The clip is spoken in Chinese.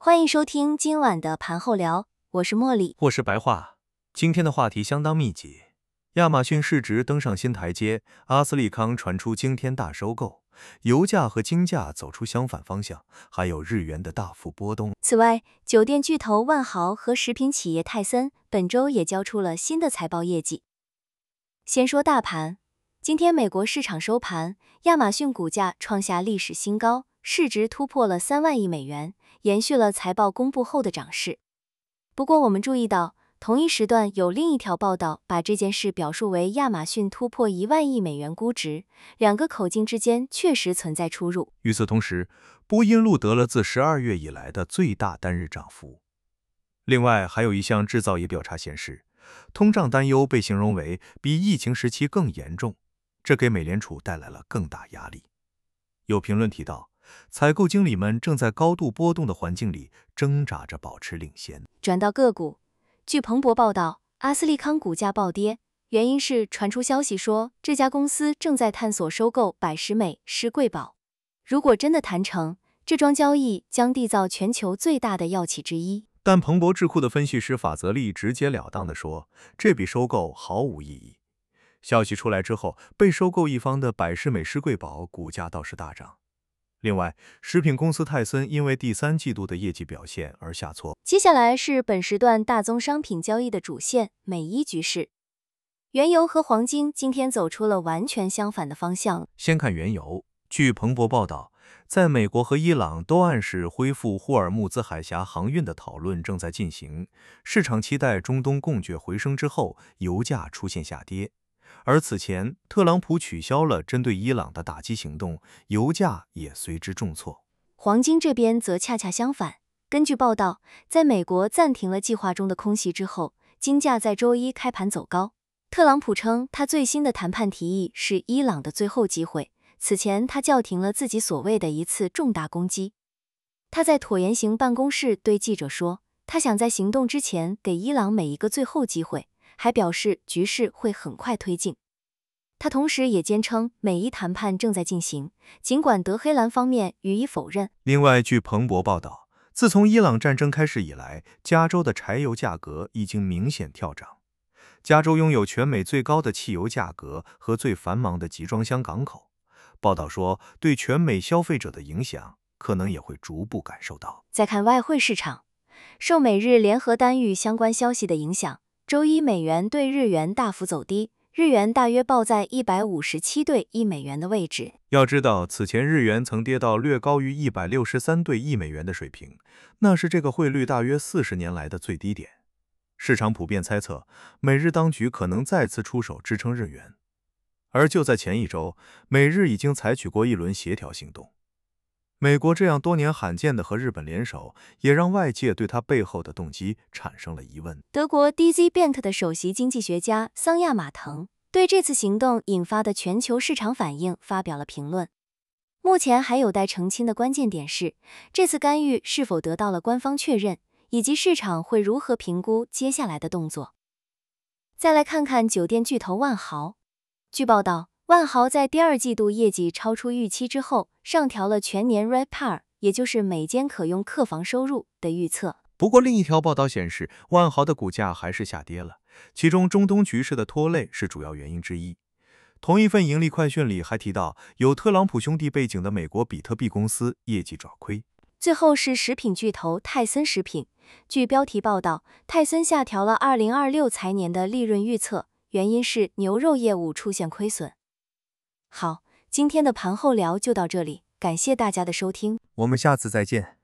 欢迎收听今晚的盘后聊，我是茉莉， 我是白话。今天的话题相当密集，亚马逊市值登上新台阶，阿斯利康传出惊天大收购，油价和金价走出相反方向，还有日元的大幅波动。 此外，酒店巨头万豪和食品企业泰森本周也交出了新的财报业绩。先说大盘，今天美国市场收盘，亚马逊股价创下历史新高，市值突破了3万亿美元，延续了财报公布后的涨势。不过我们注意到，同一时段有另一条报道把这件事表述为亚马逊突破1万亿美元估值，两个口径之间确实存在出入。 与此同时，波音录得了自12月以来的最大单日涨幅。另外，还有一项制造业调查显示，通胀担忧被形容为比疫情时期更严重，这给美联储带来了更大压力。有评论提到，采购经理们正在高度波动的环境里挣扎着保持领先。 转到个股，据彭博报道，阿斯利康股价暴跌，原因是传出消息说这家公司正在探索收购百时美施贵宝。如果真的谈成，这桩交易将缔造全球最大的药企之一。 但彭博智库的分析师法泽利直截了当地说，这笔收购毫无意义。消息出来之后，被收购一方的百时美施贵宝股价倒是大涨。另外，食品公司泰森因为第3季度的业绩表现而下挫。 接下来是本时段大宗商品交易的主线，美伊局势。原油和黄金今天走出了完全相反的方向。 先看原油，据彭博报道，在美国和伊朗都暗示恢复霍尔木兹海峡航运的讨论正在进行，市场期待中东供给回升之后，油价出现下跌。而此前，特朗普取消了针对伊朗的打击行动，油价也随之重挫。 黄金这边则恰恰相反。根据报道，在美国暂停了计划中的空袭之后，金价在周一开盘走高。特朗普称，他最新的谈判提议是伊朗的最后机会。此前，他叫停了自己所谓的一次重大攻击。他在椭圆形办公室对记者说，他想在行动之前给伊朗每一个最后机会，还表示局势会很快推进。他同时也坚称美伊谈判正在进行，尽管德黑兰方面予以否认。 另外，据彭博报道，自从伊朗战争开始以来，加州的柴油价格已经明显跳涨。加州拥有全美最高的汽油价格和最繁忙的集装箱港口。报道说，对全美消费者的影响可能也会逐步感受到。 再看外汇市场，受美日联合单域相关消息的影响，周一美元对日元大幅走低，日元大约报在157对1美元的位置。 要知道，此前日元曾跌到略高于163对1美元的水平，那是这个汇率大约40年来的最低点。市场普遍猜测，美日当局可能再次出手支撑日元。而就在前一周，美日已经采取过一轮协调行动。美国这样多年罕见的和日本联手，也让外界对它背后的动机产生了疑问。 德国 DZ Bank 的首席经济学家桑亚马腾对这次行动引发的全球市场反应发表了评论。目前还有待澄清的关键点是，这次干预是否得到了官方确认，以及市场会如何评估接下来的动作。再来看看酒店巨头万豪。据报道，万豪在第2季度业绩超出预期之后，上调了全年 RevPAR， 也就是每间可用客房收入的预测。 不过另一条报道显示，万豪的股价还是下跌了，其中中东局势的拖累是主要原因之一。同一份盈利快讯里还提到，有特朗普兄弟背景的美国比特币公司业绩转亏。 最后是食品巨头泰森食品。据标题报道，泰森下调了2026财年的利润预测，原因是牛肉业务出现亏损。好，今天的盘后聊就到这里，感谢大家的收听， 我们下次再见。